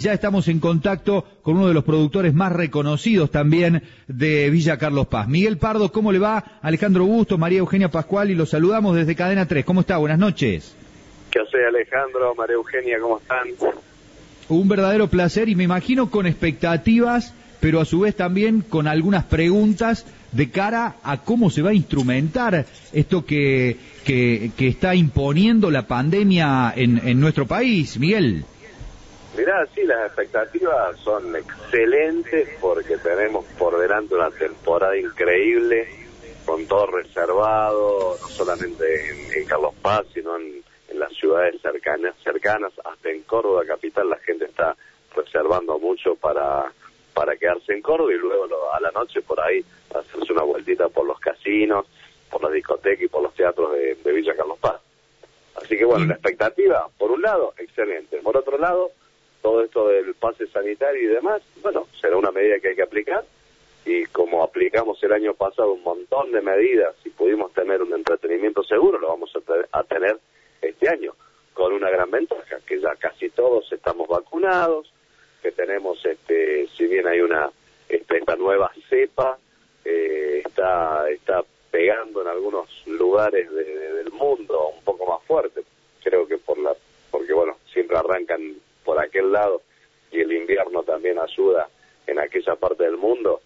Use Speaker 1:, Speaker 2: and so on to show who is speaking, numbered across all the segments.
Speaker 1: Ya estamos en contacto con uno de los productores más reconocidos también de Villa Carlos Paz. Miguel Pardo, ¿cómo le va? Alejandro Busto, María Eugenia Pascual y los saludamos desde Cadena 3. ¿Cómo está? Buenas noches.
Speaker 2: ¿Qué hace, Alejandro? María Eugenia, ¿cómo están?
Speaker 1: Un verdadero placer y me imagino con expectativas, pero a su vez también con algunas preguntas de cara a cómo se va a instrumentar esto que está imponiendo la pandemia en nuestro país. Miguel.
Speaker 2: Mirá, sí, las expectativas son excelentes porque tenemos por delante una temporada increíble, con todo reservado, no solamente en Carlos Paz, sino en las ciudades cercanas, hasta en Córdoba capital la gente está reservando mucho para quedarse en Córdoba y luego a la noche por ahí hacerse una vueltita por los casinos, por las discotecas y por los teatros de Villa Carlos Paz. Así que bueno, la expectativa, por un lado, excelente. Por otro lado, todo esto del pase sanitario y demás, bueno, será una medida que hay que aplicar, y como aplicamos el año pasado un montón de medidas y pudimos tener un entretenimiento seguro, lo vamos a tener este año, con una gran ventaja, que ya casi todos estamos vacunados, que tenemos, si bien hay esta nueva cepa, está pegando en algunos lugares del mundo un poco más fuerte, creo que porque bueno, siempre arrancan por aquel lado y el invierno también ayuda en aquella parte del mundo,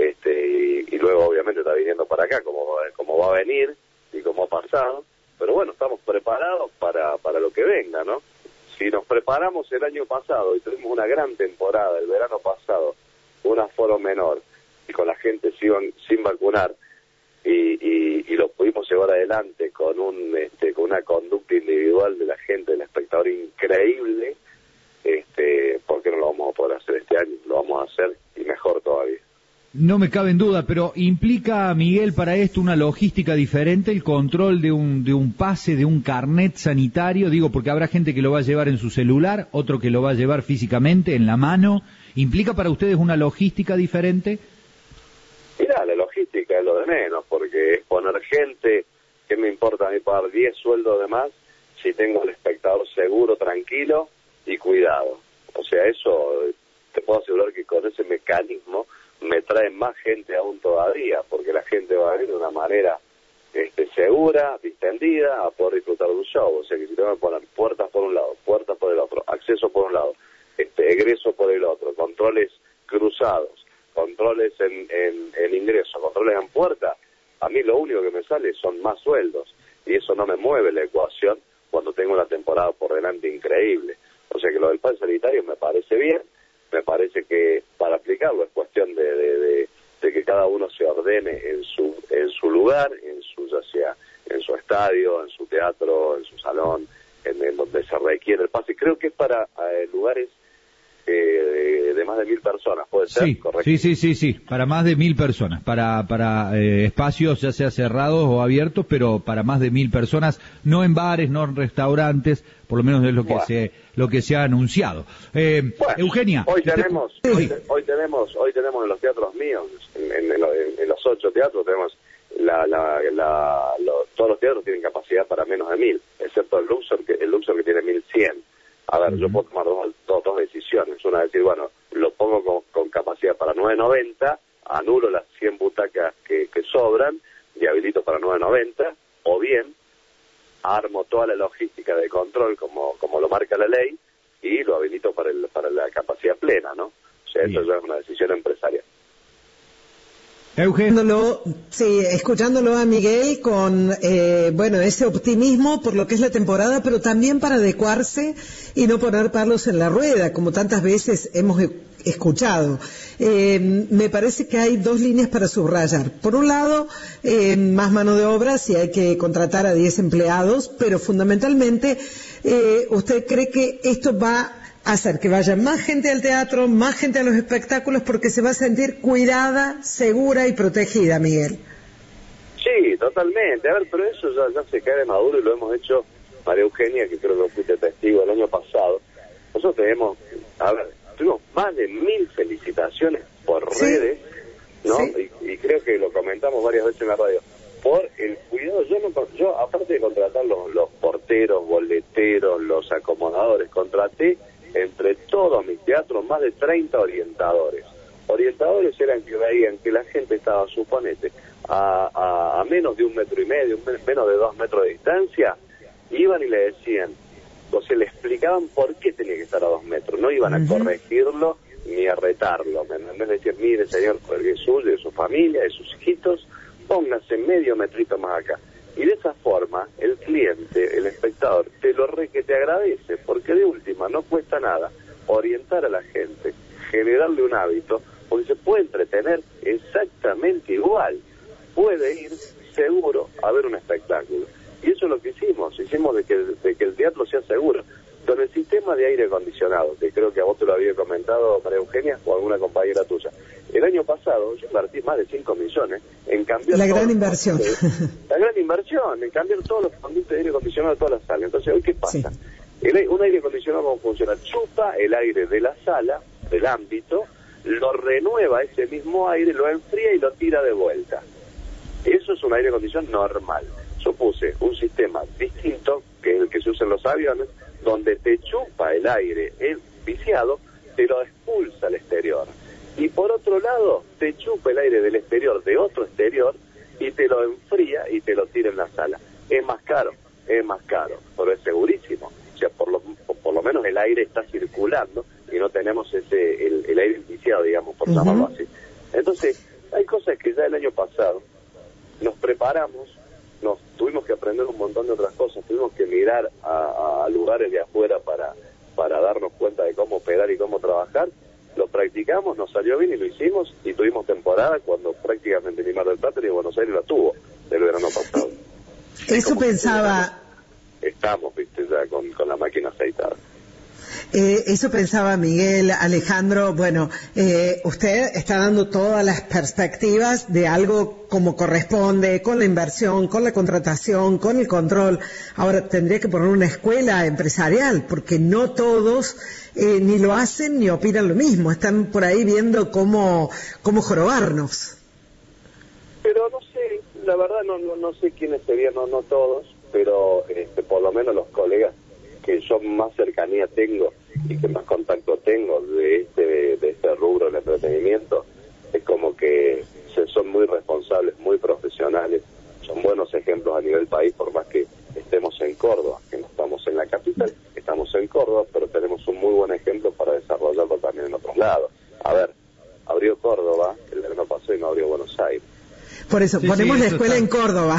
Speaker 2: y luego obviamente está viniendo para acá como va a venir y como ha pasado, pero bueno, estamos preparados para lo que venga, ¿no? Si nos preparamos el año pasado y tuvimos una gran temporada el verano pasado, un aforo menor y con la gente sin vacunar y lo pudimos llevar adelante con una conducta individual de la gente, del espectador increíble, ¿por qué no lo vamos a poder hacer este año? Lo vamos a hacer y mejor todavía.
Speaker 1: No me cabe en duda, pero ¿implica, Miguel, para esto una logística diferente, el control de un pase, de un carnet sanitario? Digo, porque habrá gente que lo va a llevar en su celular, otro que lo va a llevar físicamente, en la mano. ¿Implica para ustedes una logística diferente?
Speaker 2: Mirá, la logística es lo de menos, porque es poner gente. ¿Qué me importa a mí pagar 10 sueldos de más si tengo al espectador seguro, tranquilo y cuidado? O sea, eso te puedo asegurar que con ese mecanismo me trae más gente aún todavía, porque la gente va a venir de una manera segura, distendida, a poder disfrutar de un show. O sea que si te van a poner puertas por un lado, puertas por el otro, acceso por un lado, egreso por el otro, controles cruzados, controles en ingreso, controles en puerta, a mí lo único que me sale son más sueldos, y eso no me mueve la ecuación cuando tengo una temporada por delante increíble. O sea que lo del pase sanitario me parece bien, me parece que para aplicarlo es cuestión de que cada uno se ordene en su lugar, ya sea en su estadio, en su teatro, en su salón, en donde se requiere el pase. Creo que es para lugares de más de 1.000 personas, ¿puede ser?
Speaker 1: Sí, ¿correcto? Sí, para más de 1.000 personas, para espacios ya sea cerrados o abiertos, pero para más de 1.000 personas, no en bares, no en restaurantes, por lo menos es lo que se ha anunciado. Bueno, Eugenia,
Speaker 2: hoy tenemos en los teatros míos, en los 8 teatros tenemos todos los teatros tienen capacidad para menos de 1.000, excepto el Luxor que tiene 1.100. A ver, yo puedo tomar dos decisiones. Una es decir, bueno, lo pongo con capacidad para 990, anulo las 100 butacas que sobran y habilito para 990, o bien armo toda la logística de control como lo marca la ley y lo habilito para la capacidad plena, ¿no? O sea, eso ya es una decisión empresarial.
Speaker 3: Escuchándolo a Miguel con ese optimismo por lo que es la temporada, pero también para adecuarse y no poner palos en la rueda, como tantas veces hemos escuchado. Me parece que hay 2 líneas para subrayar. Por un lado, más mano de obra, si hay que contratar a 10 empleados, pero fundamentalmente, ¿usted cree que esto va hacer que vaya más gente al teatro, más gente a los espectáculos, porque se va a sentir cuidada, segura y protegida, Miguel?
Speaker 2: Sí, totalmente. A ver, pero eso ya se cae de maduro y lo hemos hecho, María Eugenia, que creo que fuiste testigo el año pasado. Nosotros tuvimos más de 1.000 felicitaciones por redes, ¿no? Sí. Y creo que lo comentamos varias veces en la radio. Por el cuidado, yo aparte de contratar los porteros, boleteros, los acomodadores, contraté entre todos mis teatros teatro más de 30 orientadores. Orientadores eran que veían que la gente estaba, suponete, a menos de 1,5 metros, menos de 2 metros de distancia, iban y le decían, o se le explicaban por qué tenía que estar a 2 metros, no iban a corregirlo ni a retarlo, en vez de decir, mire señor, porque es suyo, de su familia, de sus hijitos, póngase medio metrito más acá. Y de esa forma, el cliente, el espectador, te agradece, porque de última no cuesta nada orientar a la gente, generarle un hábito, porque se puede entretener exactamente igual, puede ir seguro a ver un espectáculo. Y eso es lo que hicimos de que el teatro sea seguro. Con el sistema de aire acondicionado, que creo que a vos te lo había comentado María Eugenia o alguna compañera tuya. El año pasado yo invertí más de 5 millones en cambiar...
Speaker 3: La gran inversión.
Speaker 2: En cambiar todos los conductos de aire acondicionado de todas las salas. Entonces, ¿hoy qué pasa? Sí. Un aire acondicionado, ¿cómo funciona? Chupa el aire de la sala, del ámbito, lo renueva ese mismo aire, lo enfría y lo tira de vuelta. Eso es un aire acondicionado normal. Yo puse un sistema distinto, que es el que se usa en los aviones, donde te chupa el aire viciado, te lo expulsa al exterior. Y por otro lado, te chupa el aire del exterior de otro exterior y te lo enfría y te lo tira en la sala. Es más caro, pero es segurísimo. O sea, por lo menos el aire está circulando y no tenemos el aire viciado, digamos, por llamarlo así. Entonces, hay cosas que ya el año pasado nos preparamos, nos tuvimos que aprender un montón de otras cosas, tuvimos que mirar a lugares de afuera para darnos cuenta de cómo operar y cómo trabajar. Lo practicamos, nos salió bien y lo hicimos, y tuvimos temporada cuando prácticamente ni Mar del Plata ni Buenos Aires la tuvo del verano pasado.
Speaker 3: Eso pensaba...
Speaker 2: Estamos, viste, ya con la máquina aceitada.
Speaker 3: Eso pensaba Miguel, Alejandro, bueno, usted está dando todas las perspectivas de algo como corresponde, con la inversión, con la contratación, con el control. Ahora tendría que poner una escuela empresarial, porque no todos ni lo hacen ni opinan lo mismo, están por ahí viendo cómo jorobarnos.
Speaker 2: Pero no sé, la verdad no sé quiénes serían, no todos, pero por lo menos los colegas que yo más cercanía tengo y que más contacto tengo de este rubro del entretenimiento, es como que son muy responsables, muy profesionales, son buenos ejemplos a nivel país, por más que estemos en Córdoba, que no estamos en la capital, estamos en Córdoba, pero tenemos un muy buen ejemplo para desarrollarlo también en otros lados. A ver, abrió Córdoba el verano pasado y no abrió Buenos Aires.
Speaker 3: Por eso, ponemos la escuela en Córdoba.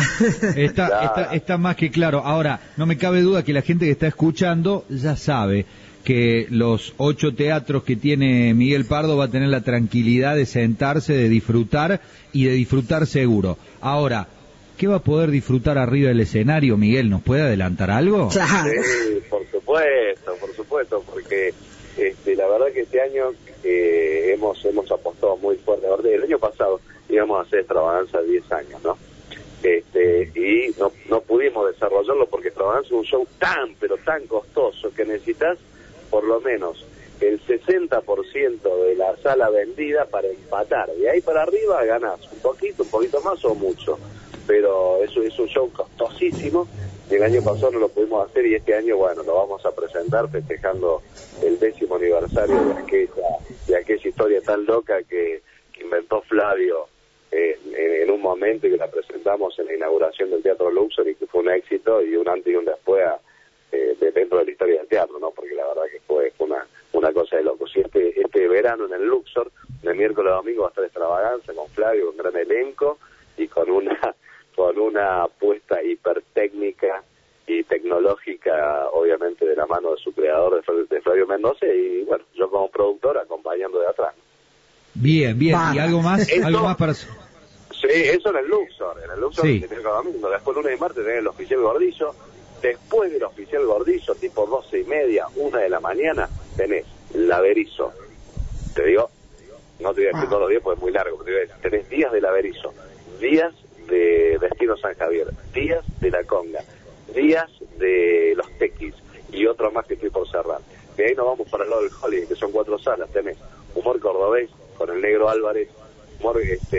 Speaker 1: Está más que claro. Ahora, no me cabe duda que la gente que está escuchando ya sabe que los 8 teatros que tiene Miguel Pardo va a tener la tranquilidad de sentarse, de disfrutar y de disfrutar seguro. Ahora, ¿qué va a poder disfrutar arriba del escenario, Miguel? ¿Nos puede adelantar algo?
Speaker 3: Claro.
Speaker 2: Sí, por supuesto, porque la verdad que este año hemos apostado muy fuerte. El año pasado íbamos a hacer Extravaganza de 10 años, ¿no? Y no pudimos desarrollarlo porque Extravaganza es un show pero tan costoso que necesitas por lo menos el 60% de la sala vendida para empatar. De ahí para arriba ganás un poquito más o mucho. Pero eso es un show costosísimo. El año pasado no lo pudimos hacer y este año, bueno, lo vamos a presentar festejando el 10º aniversario de aquella historia tan loca que inventó Flavio en un momento y que la presentamos en la inauguración del Teatro Luxor y que fue un éxito y un antes y un después dentro de la historia del teatro, ¿no? Porque la verdad que fue una cosa de locos. Y este verano en el Luxor, de miércoles a domingo, va a estar Extravaganza con Flavio, con gran elenco y con una apuesta hipertécnica y tecnológica, obviamente de la mano de su creador, de Flavio Mendoza, y bueno, yo como productor acompañando de atrás.
Speaker 1: Bien, ¿y algo más? ¿Algo más para...?
Speaker 2: Sí, eso en el Luxor sí. De miércoles a domingo. Después lunes y martes tenés el Oficial Gordillo. Después del Oficial Gordillo, tipo 12:30, 1 de la mañana, tenés La Berizo. Te digo, no te voy a decir todos los días porque es muy largo, pero tenés días de La Berizo, días de Destino San Javier, días de La Conga, días de Los Tequis y otro más que estoy por cerrar. De ahí nos vamos para el lado del Holiday, que son 4 salas. Tenés humor cordobés con el Negro Álvarez, humor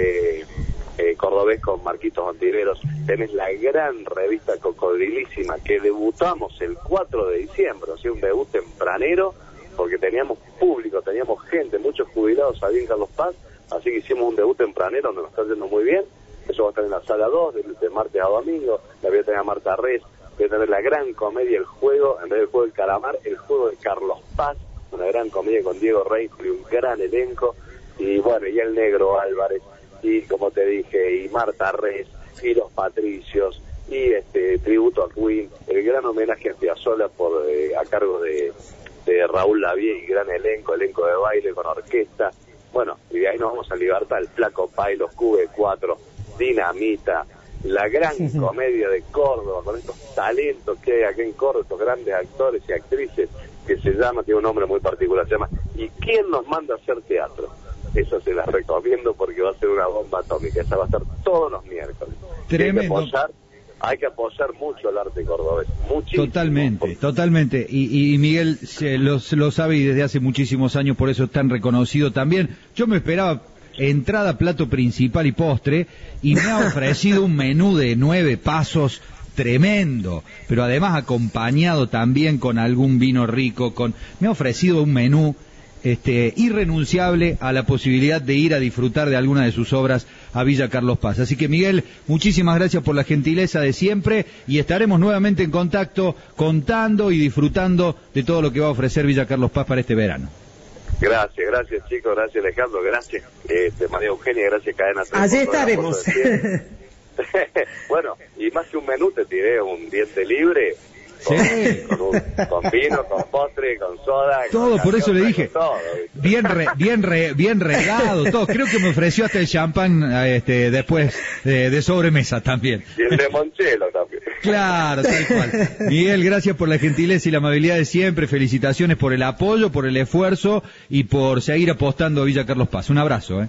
Speaker 2: cordobés con Marquitos Ontiveros, tenés la gran revista Cocodrilísima que debutamos el 4 de diciembre, o sea, un debut tempranero porque teníamos público, teníamos gente, muchos jubilados ahí en Carlos Paz, así que hicimos un debut tempranero donde nos está yendo muy bien. Eso va a estar en la sala 2, de martes a domingo. La voy a tener a Marta Res, voy a tener la gran comedia, el juego, en vez del juego del calamar, el juego de Carlos Paz, una gran comedia con Diego Rey y un gran elenco, y bueno, y el Negro Álvarez, y como te dije, y Marta Res, y los Patricios, y tributo a Queen, el gran homenaje a Piazzolla a cargo de Raúl Lavie, y gran elenco de baile con orquesta. Bueno, y de ahí nos vamos a Libertad, el Flaco Pai, los QB4, Dinamita, la gran comedia de Córdoba, con estos talentos que hay aquí en Córdoba, estos grandes actores y actrices, que tiene un nombre muy particular, se llama ¿Y quién nos manda a hacer teatro? Eso se las recomiendo porque va a ser una bomba atómica. Esa va a estar todos los miércoles.
Speaker 1: Tremendo.
Speaker 2: Hay que apoyar mucho el arte cordobés, muchísimo.
Speaker 1: Totalmente. Y Miguel lo sabe y desde hace muchísimos años, por eso es tan reconocido también. Yo me esperaba entrada, plato principal y postre, y me ha ofrecido un menú de 9 pasos tremendo, pero además acompañado también con algún vino rico, me ha ofrecido un menú irrenunciable a la posibilidad de ir a disfrutar de alguna de sus obras a Villa Carlos Paz. Así que Miguel, muchísimas gracias por la gentileza de siempre y estaremos nuevamente en contacto contando y disfrutando de todo lo que va a ofrecer Villa Carlos Paz para este verano.
Speaker 2: Gracias chicos, gracias Alejandro, gracias María Eugenia, gracias Cadena 3.
Speaker 3: Allí estaremos.
Speaker 2: Bueno, y más que un menú te tiré un diente libre. Con vino, con postre, con soda.
Speaker 1: Todo, por eso le dije.
Speaker 2: Todo,
Speaker 1: bien regado, todo. Creo que me ofreció hasta el champán después de sobremesa también.
Speaker 2: Y el limoncello también.
Speaker 1: Claro, tal cual. Miguel, gracias por la gentileza y la amabilidad de siempre. Felicitaciones por el apoyo, por el esfuerzo y por seguir apostando a Villa Carlos Paz. Un abrazo.